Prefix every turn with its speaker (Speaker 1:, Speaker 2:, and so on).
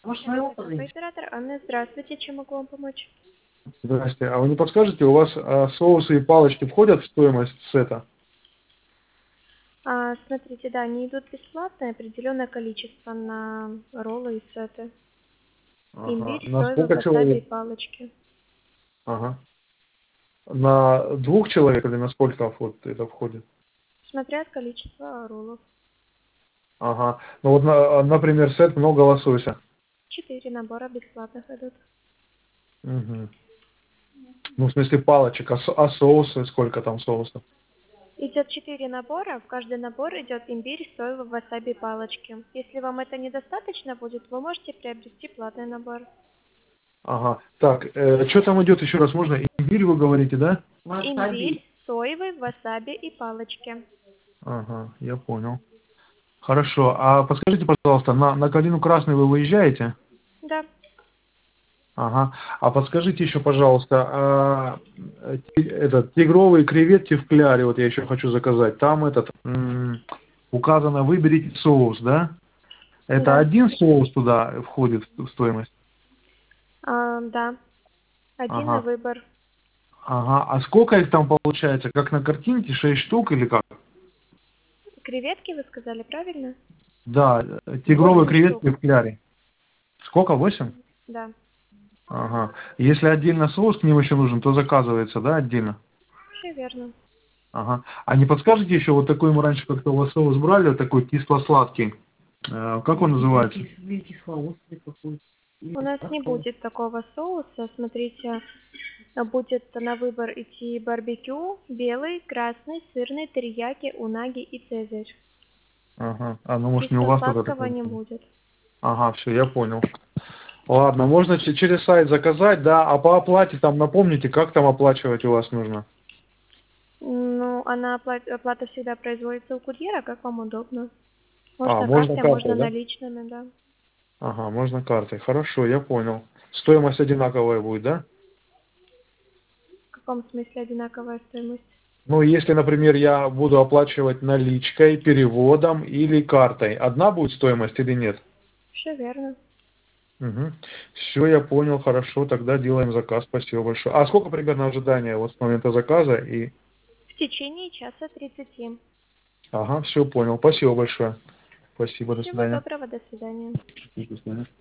Speaker 1: Это кафе оператор Анна. Здравствуйте, чем могу вам помочь?
Speaker 2: Здрасте. А вы не подскажете, у вас соусы и палочки входят в стоимость сета?
Speaker 1: Смотрите, да, они идут бесплатно, определенное количество на роллы и сеты.
Speaker 2: Ага.
Speaker 1: Имбирь,
Speaker 2: На
Speaker 1: соевый,
Speaker 2: сколько
Speaker 1: васаби и
Speaker 2: человек?
Speaker 1: палочки.
Speaker 2: Ага. На 2 человек или на сколько вот это входит?
Speaker 1: Смотря от количества роллов.
Speaker 2: Ага. Ну вот, например, сет много лосося.
Speaker 1: 4 набора бесплатных идут.
Speaker 2: Угу. Ну, в смысле палочек, а соусы, сколько там соусов?
Speaker 1: Идет 4 набора, в каждый набор идет имбирь, соевый, васаби и палочки. Если вам это недостаточно будет, вы можете приобрести платный набор.
Speaker 2: Ага. Так, что там идет еще раз? Можно имбирь вы говорите, да?
Speaker 1: Имбирь, соевый, васаби и палочки.
Speaker 2: Ага, я понял. Хорошо. А подскажите, пожалуйста, на Калину Красную вы выезжаете?
Speaker 1: Да.
Speaker 2: Ага. А подскажите еще, пожалуйста, этот тигровые креветки в кляре, вот я еще хочу заказать. Там указано выберите соус, да? Это
Speaker 1: Да.
Speaker 2: один соус туда входит в стоимость?
Speaker 1: Да. Один на
Speaker 2: Ага.
Speaker 1: выбор.
Speaker 2: Ага. А сколько их там получается? Как на картинке? 6 штук или как?
Speaker 1: Креветки вы сказали, правильно?
Speaker 2: Да, тигровые
Speaker 1: 8
Speaker 2: креветки
Speaker 1: штук.
Speaker 2: в кляре. Сколько? 8?
Speaker 1: Да.
Speaker 2: Ага. Если отдельно соус к ним еще нужен, то заказывается, да, отдельно?
Speaker 1: Все верно.
Speaker 2: Ага. А не подскажете еще, вот такой мы раньше как-то у вас соус брали, вот такой кисло-сладкий. Как он называется?
Speaker 1: У нас не будет такого соуса. Смотрите, будет на выбор идти барбекю, белый, красный, сырный, терияки, унаги и цезарь.
Speaker 2: Ага. А, ну может не у вас тогда
Speaker 1: Кисло-сладкого
Speaker 2: такой.
Speaker 1: не будет.
Speaker 2: Ага, все, я понял. Ладно, можно через сайт заказать, да, а по оплате там напомните, как там оплачивать у вас нужно?
Speaker 1: Ну, оплата всегда производится у курьера, как вам удобно.
Speaker 2: А,
Speaker 1: Можно
Speaker 2: можно
Speaker 1: картой, можно
Speaker 2: картой, да?
Speaker 1: наличными, да.
Speaker 2: Ага, можно картой. Хорошо, я понял. Стоимость одинаковая будет, да?
Speaker 1: В каком смысле одинаковая стоимость?
Speaker 2: Ну, если, например, я буду оплачивать наличкой, переводом или картой, одна будет стоимость или нет?
Speaker 1: Все верно.
Speaker 2: Угу. Все, я понял, хорошо, тогда делаем заказ, спасибо большое. А сколько примерно ожидания вот с момента заказа и...
Speaker 1: В течение часа 30.
Speaker 2: Ага, все понял, спасибо большое. Спасибо, до
Speaker 1: Всего
Speaker 2: свидания.
Speaker 1: доброго, до свидания.
Speaker 2: До свидания.